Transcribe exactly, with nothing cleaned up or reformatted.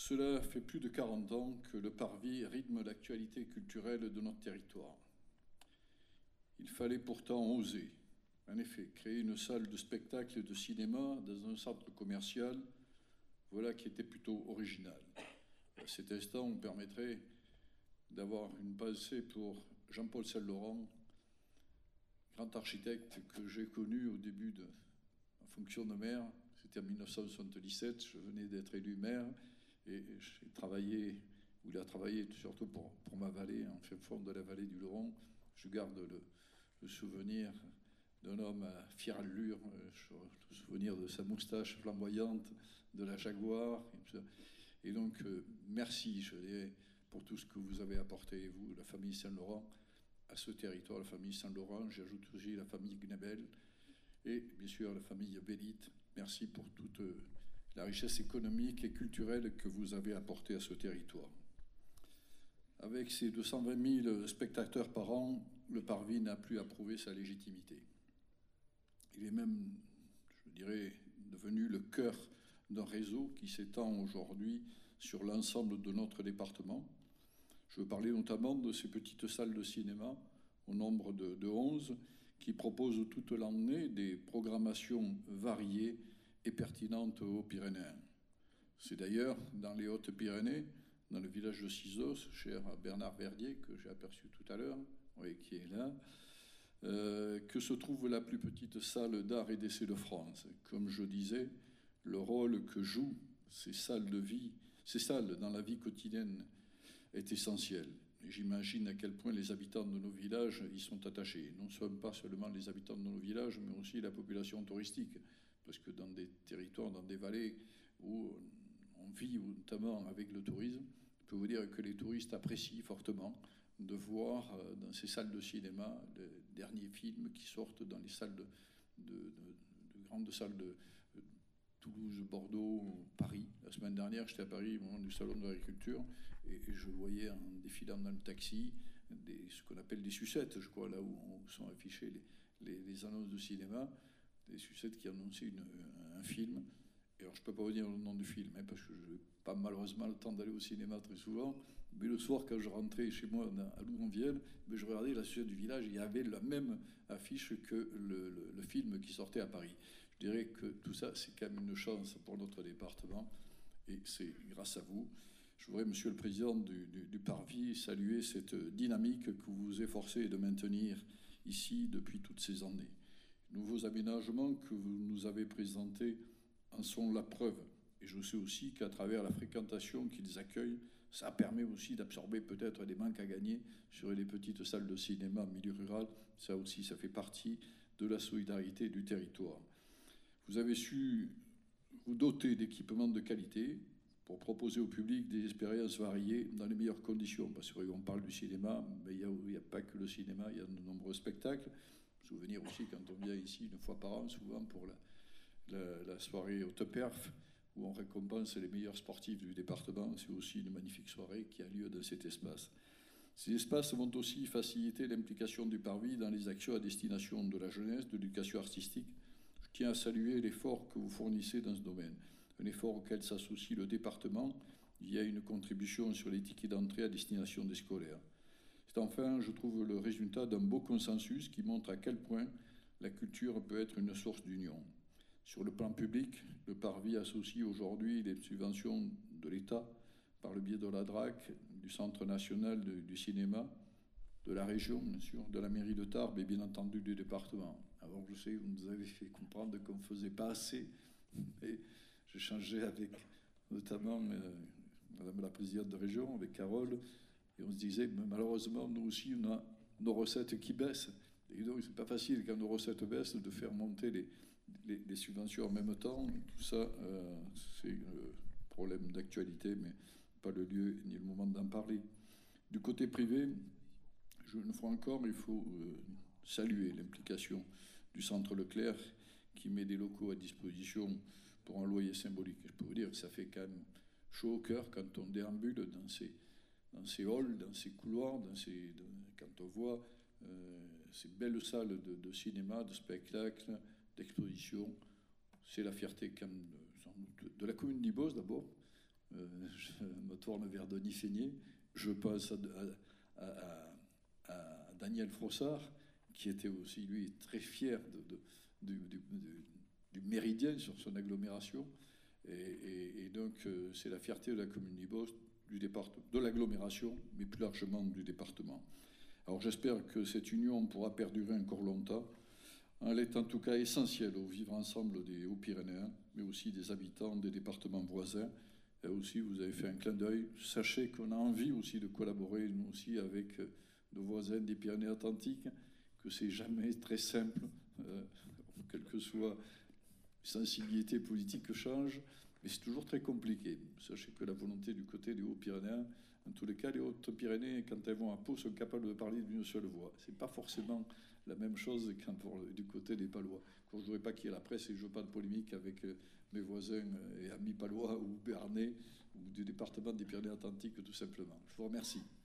Cela fait plus de quarante ans que le parvis rythme l'actualité culturelle de notre territoire. Il fallait pourtant oser. En effet, créer une salle de spectacle et de cinéma dans un centre commercial, voilà qui était plutôt original. À cet instant, on permettrait d'avoir une pensée pour Jean-Paul Saint-Laurent, grand architecte que j'ai connu au début de ma fonction de maire. C'était en mille neuf cent soixante-dix-sept, je venais d'être élu maire et j'ai travaillé, où il a travaillé surtout pour, pour ma vallée, en fin fond de la vallée du Luron. Je garde le, le souvenir d'un homme à fière allure, le souvenir de sa moustache flamboyante, de la Jaguar. Et donc, euh, merci, je dirais, pour tout ce que vous avez apporté, vous, la famille Saint-Laurent, à ce territoire, la famille Saint-Laurent. J'ajoute aussi la famille Gnebel et bien sûr la famille Bélite. Merci pour toute la richesse économique et culturelle que vous avez apportée à ce territoire. Avec ses deux cent vingt mille spectateurs par an, le parvis n'a plus à prouver sa légitimité. Il est même, je dirais, devenu le cœur d'un réseau qui s'étend aujourd'hui sur l'ensemble de notre département. Je veux parler notamment de ces petites salles de cinéma, au nombre de, de onze, qui proposent toute l'année des programmations variées et pertinentes aux Pyrénéens. C'est d'ailleurs dans les Hautes-Pyrénées, dans le village de Cisos, cher à Bernard Verdier, que j'ai aperçu tout à l'heure, oui, qui est là, euh, que se trouve la plus petite salle d'art et d'essai de France. Comme je disais, le rôle que jouent ces salles de vie, ces salles dans la vie quotidienne est essentiel. Et j'imagine à quel point les habitants de nos villages y sont attachés. Non seulement pas seulement les habitants de nos villages, mais aussi la population touristique. Parce que dans des territoires, dans des vallées où on vit notamment avec le tourisme, je peux vous dire que les touristes apprécient fortement de voir dans ces salles de cinéma les derniers films qui sortent dans les salles de, de, de, de grandes salles de Toulouse, Bordeaux, Paris. La semaine dernière, j'étais à Paris au moment du salon de l'agriculture et je voyais en défilant dans le taxi des, ce qu'on appelle des sucettes, je crois, là où sont affichées les, les, les annonces de cinéma, des sucettes qui annonçaient une, un film. Et alors, je ne peux pas vous dire le nom du film, hein, parce que je n'ai pas malheureusement le temps d'aller au cinéma très souvent. Mais le soir, quand je rentrais chez moi à Louvain-Vielle, je regardais la sucette du village, il y avait la même affiche que le, le, le film qui sortait à Paris. Je dirais que tout ça, c'est quand même une chance pour notre département, et c'est grâce à vous. Je voudrais, Monsieur le Président du, du, du Parvis, saluer cette dynamique que vous vous efforcez de maintenir ici depuis toutes ces années. Les nouveaux aménagements que vous nous avez présentés en sont la preuve. Et je sais aussi qu'à travers la fréquentation qu'ils accueillent, ça permet aussi d'absorber peut-être des manques à gagner sur les petites salles de cinéma en milieu rural. Ça aussi, ça fait partie de la solidarité du territoire. Vous avez su vous doter d'équipements de qualité pour proposer au public des expériences variées dans les meilleures conditions. Parce qu'on parle du cinéma, mais il n'y a, a pas que le cinéma, il y a de nombreux spectacles. Souvenir aussi quand on vient ici une fois par an, souvent pour la, la, la soirée haute perf, où on récompense les meilleurs sportifs du département. C'est aussi une magnifique soirée qui a lieu dans cet espace. Ces espaces vont aussi faciliter l'implication du Parvis dans les actions à destination de la jeunesse, de l'éducation artistique. Je tiens à saluer l'effort que vous fournissez dans ce domaine, un effort auquel s'associe le département via une contribution sur les tickets d'entrée à destination des scolaires. C'est enfin, je trouve, le résultat d'un beau consensus qui montre à quel point la culture peut être une source d'union. Sur le plan public, le Parvis associe aujourd'hui les subventions de l'État par le biais de la D R A C, du Centre national de, du cinéma, de la région, bien sûr, de la mairie de Tarbes et bien entendu du département. Alors je sais, vous nous avez fait comprendre qu'on ne faisait pas assez, mais j'échangeais avec notamment euh, Madame la présidente de région, avec Carole, et on se disait, mais malheureusement, nous aussi, on a nos recettes qui baissent. Et donc, c'est pas facile, quand nos recettes baissent, de faire monter les, les, les subventions en même temps. Tout ça, euh, c'est un problème d'actualité, mais pas le lieu ni le moment d'en parler. Du côté privé, je, une fois encore, il faut euh, saluer l'implication du Centre Leclerc qui met des locaux à disposition pour un loyer symbolique. Je peux vous dire que ça fait quand même chaud au cœur quand on déambule dans ces, dans ces halls, dans ces couloirs, dans ces, dans, quand on voit euh, ces belles salles de, de cinéma, de spectacle, d'exposition. C'est la fierté quand même de, de la commune d'Ibos d'abord, euh, je me tourne vers Denis Fénier, je pense à, à, à, à Daniel Frossard, qui était aussi, lui, très fier de, de, du, du, du, du méridien sur son agglomération. Et, et, et donc, euh, c'est la fierté de la commune d'Ibos, du département, de l'agglomération, mais plus largement du département. Alors, j'espère que cette union pourra perdurer encore longtemps. Elle est en tout cas essentielle au vivre ensemble des Hauts-Pyrénéens, mais aussi des habitants des départements voisins. Et aussi, vous avez fait un clin d'œil. Sachez qu'on a envie aussi de collaborer, nous aussi, avec nos voisins des Pyrénées-Atlantiques, que c'est jamais très simple, euh, quelle que soit sensibilité politique change, mais c'est toujours très compliqué. Sachez que la volonté du côté des Hauts-Pyrénéens, en tous les cas, les Hautes-Pyrénées, quand elles vont à Pau, sont capables de parler d'une seule voix. C'est pas forcément la même chose quand pour, du côté des Palois. Je ne voudrais pas qu'il y ait la presse et je ne veux pas de polémique avec mes voisins et amis palois ou béarnais ou du département des Pyrénées-Atlantiques, tout simplement. Je vous remercie.